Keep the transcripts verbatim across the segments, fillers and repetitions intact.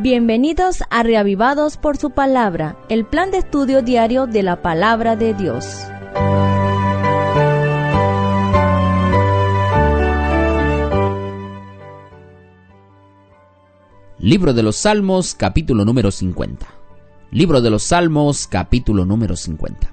Bienvenidos a Reavivados por su Palabra, el plan de estudio diario de la Palabra de Dios. Libro de los Salmos, capítulo número cincuenta. Libro de los Salmos, capítulo número cincuenta.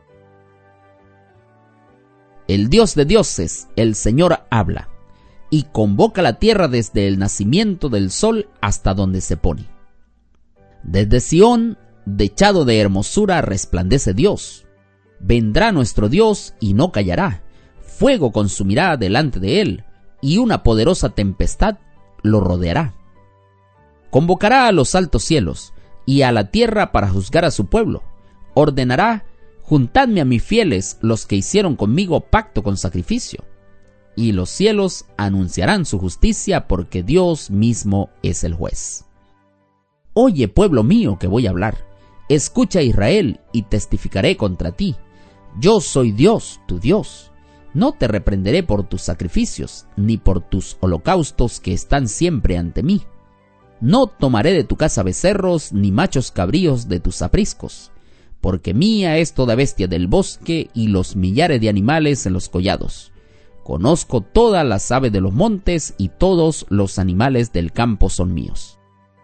El Dios de dioses, el Señor, habla, y convoca la tierra desde el nacimiento del sol hasta donde se pone. Desde Sión, dechado de hermosura, resplandece Dios. Vendrá nuestro Dios y no callará. Fuego consumirá delante de él, y una poderosa tempestad lo rodeará. Convocará a los altos cielos y a la tierra para juzgar a su pueblo. Ordenará: juntadme a mis fieles, los que hicieron conmigo pacto con sacrificio. Y los cielos anunciarán su justicia, porque Dios mismo es el juez. Oye, pueblo mío, que voy a hablar. Escucha, Israel, y testificaré contra ti. Yo soy Dios, tu Dios. No te reprenderé por tus sacrificios, ni por tus holocaustos que están siempre ante mí. No tomaré de tu casa becerros, ni machos cabríos de tus apriscos, porque mía es toda bestia del bosque y los millares de animales en los collados. Conozco todas las aves de los montes y todos los animales del campo son míos.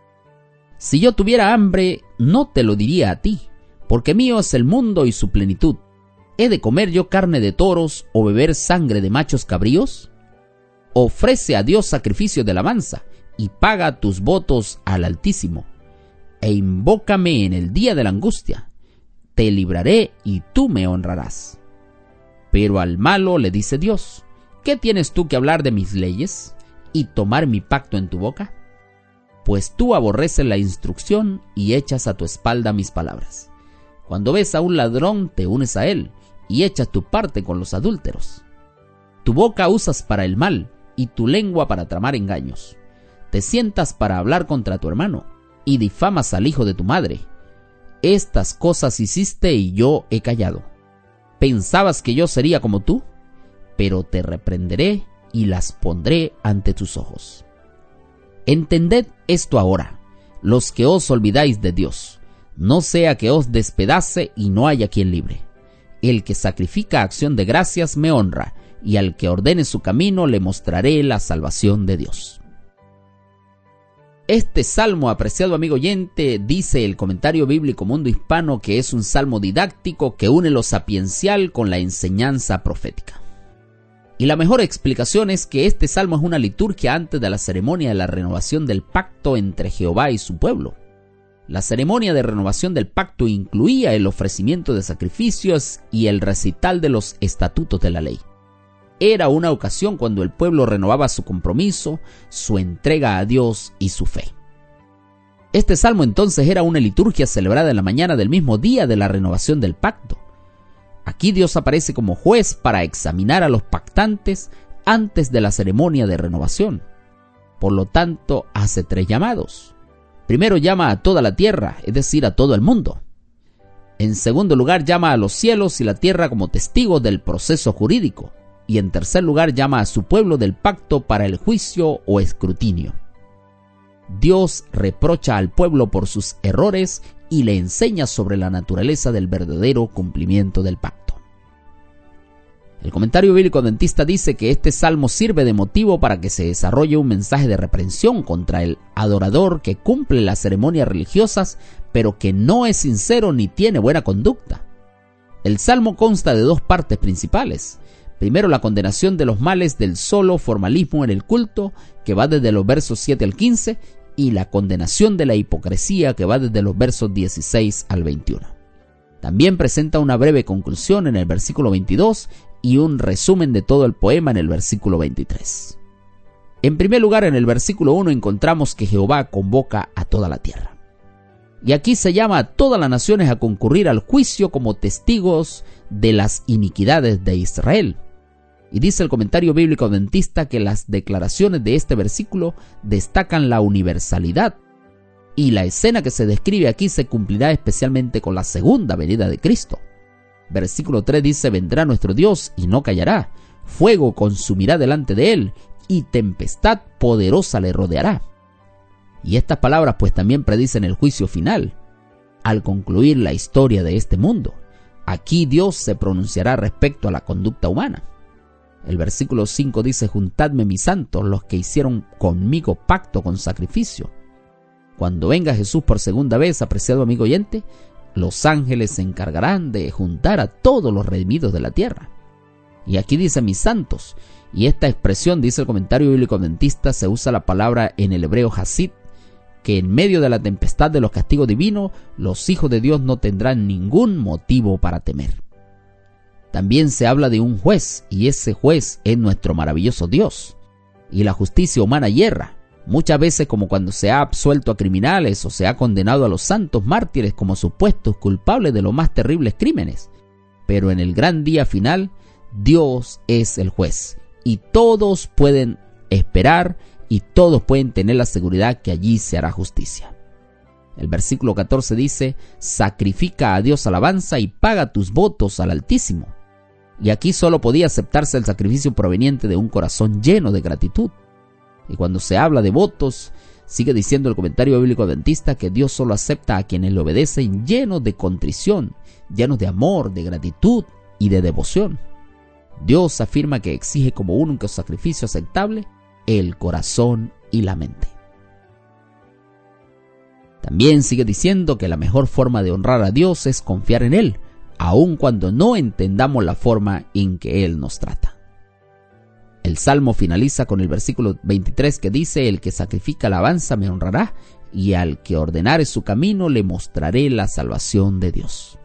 Si yo tuviera hambre, no te lo diría a ti, porque mío es el mundo y su plenitud. ¿He de comer yo carne de toros o beber sangre de machos cabríos? Ofrece a Dios sacrificio de alabanza y paga tus votos al Altísimo. E invócame en el día de la angustia. Te libraré y tú me honrarás. Pero al malo le dice Dios: ¿qué tienes tú que hablar de mis leyes y tomar mi pacto en tu boca? Pues tú aborreces la instrucción y echas a tu espalda mis palabras. Cuando ves a un ladrón, te unes a él y echas tu parte con los adúlteros. Tu boca usas para el mal y tu lengua para tramar engaños. Te sientas para hablar contra tu hermano y difamas al hijo de tu madre. Estas cosas hiciste y yo he callado. ¿Pensabas que yo sería como tú? Pero te reprenderé y las pondré ante tus ojos. Entended esto ahora, los que os olvidáis de Dios, no sea que os despedace y no haya quien libre. El que sacrifica acción de gracias me honra, y al que ordene su camino le mostraré la salvación de Dios. Este salmo, apreciado amigo oyente, dice el Comentario Bíblico Mundo Hispano, que es un salmo didáctico que une lo sapiencial con la enseñanza profética. Y la mejor explicación es que este salmo es una liturgia antes de la ceremonia de la renovación del pacto entre Jehová y su pueblo. La ceremonia de renovación del pacto incluía el ofrecimiento de sacrificios y el recital de los estatutos de la ley. Era una ocasión cuando el pueblo renovaba su compromiso, su entrega a Dios y su fe. Este salmo entonces era una liturgia celebrada en la mañana del mismo día de la renovación del pacto. Aquí Dios aparece como juez para examinar a los pactantes antes de la ceremonia de renovación. Por lo tanto, hace tres llamados. Primero llama a toda la tierra, es decir, a todo el mundo. En segundo lugar, llama a los cielos y la tierra como testigos del proceso jurídico. Y en tercer lugar, llama a su pueblo del pacto para el juicio o escrutinio. Dios reprocha al pueblo por sus errores y le enseña sobre la naturaleza del verdadero cumplimiento del pacto. El Comentario Bíblico Adventista dice que este salmo sirve de motivo para que se desarrolle un mensaje de reprensión contra el adorador que cumple las ceremonias religiosas, pero que no es sincero ni tiene buena conducta. El salmo consta de dos partes principales. Primero, la condenación de los males del solo formalismo en el culto, que va desde los versos siete al quince, y la condenación de la hipocresía, que va desde los versos dieciséis al veintiuno. También presenta una breve conclusión en el versículo veintidós y un resumen de todo el poema en el versículo veintitrés. En primer lugar, en el versículo uno encontramos que Jehová convoca a toda la tierra. Y aquí se llama a todas las naciones a concurrir al juicio como testigos de las iniquidades de Israel. Y dice el Comentario Bíblico Adventista que las declaraciones de este versículo destacan la universalidad, y la escena que se describe aquí se cumplirá especialmente con la segunda venida de Cristo. Versículo tres dice: vendrá nuestro Dios y no callará, fuego consumirá delante de él, y tempestad poderosa le rodeará. Y estas palabras pues también predicen el juicio final, al concluir la historia de este mundo. Aquí Dios se pronunciará respecto a la conducta humana. El versículo cinco dice: juntadme mis santos, los que hicieron conmigo pacto con sacrificio. Cuando venga Jesús por segunda vez, apreciado amigo oyente, los ángeles se encargarán de juntar a todos los redimidos de la tierra. Y aquí dice mis santos, y esta expresión, dice el comentario bíblico adventista, se usa la palabra en el hebreo hasid, que en medio de la tempestad de los castigos divinos, los hijos de Dios no tendrán ningún motivo para temer. También se habla de un juez, y ese juez es nuestro maravilloso Dios. Y la justicia humana hierra, muchas veces como cuando se ha absuelto a criminales o se ha condenado a los santos mártires como supuestos culpables de los más terribles crímenes. Pero en el gran día final, Dios es el juez, y todos pueden esperar y todos pueden tener la seguridad que allí se hará justicia. El versículo catorce dice: sacrifica a Dios alabanza y paga tus votos al Altísimo. Y aquí solo podía aceptarse el sacrificio proveniente de un corazón lleno de gratitud. Y cuando se habla de votos, sigue diciendo el comentario bíblico adventista que Dios solo acepta a quienes le obedecen llenos de contrición, llenos de amor, de gratitud y de devoción. Dios afirma que exige como único sacrificio aceptable el corazón y la mente. También sigue diciendo que la mejor forma de honrar a Dios es confiar en Él, aun cuando no entendamos la forma en que Él nos trata. El Salmo finaliza con el versículo veintitrés que dice: el que sacrifica alabanza me honrará, y al que ordenare su camino le mostraré la salvación de Dios.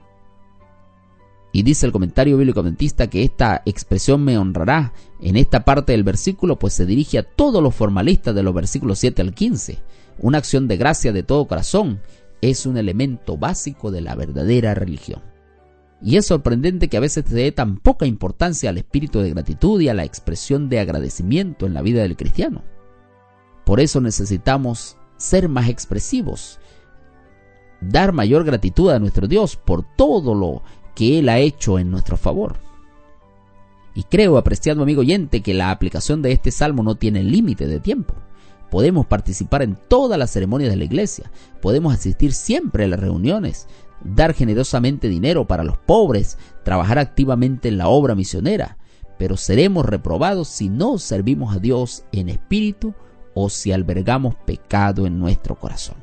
Y dice el comentario bíblico adventista que esta expresión me honrará en esta parte del versículo pues se dirige a todos los formalistas de los versículos siete al quince. Una acción de gracia de todo corazón es un elemento básico de la verdadera religión. Y es sorprendente que a veces se dé tan poca importancia al espíritu de gratitud y a la expresión de agradecimiento en la vida del cristiano. Por eso necesitamos ser más expresivos, dar mayor gratitud a nuestro Dios por todo lo que Él ha hecho en nuestro favor. Y creo, apreciado amigo oyente, que la aplicación de este salmo no tiene límite de tiempo. Podemos participar en todas las ceremonias de la iglesia, podemos asistir siempre a las reuniones, dar generosamente dinero para los pobres, trabajar activamente en la obra misionera, pero seremos reprobados si no servimos a Dios en espíritu o si albergamos pecado en nuestro corazón.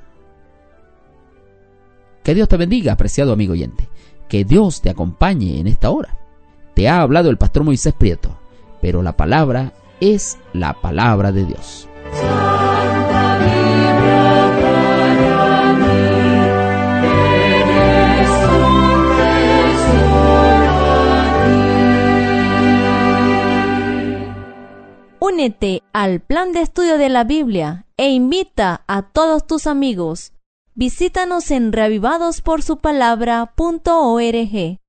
Que Dios te bendiga, apreciado amigo oyente. Que Dios te acompañe en esta hora. Te ha hablado el pastor Moisés Prieto, pero la palabra es la palabra de Dios. Santa Biblia para mí, eres un tesoro aquí. Únete al plan de estudio de la Biblia e invita a todos tus amigos. Visítanos en reavivados por su palabra punto org.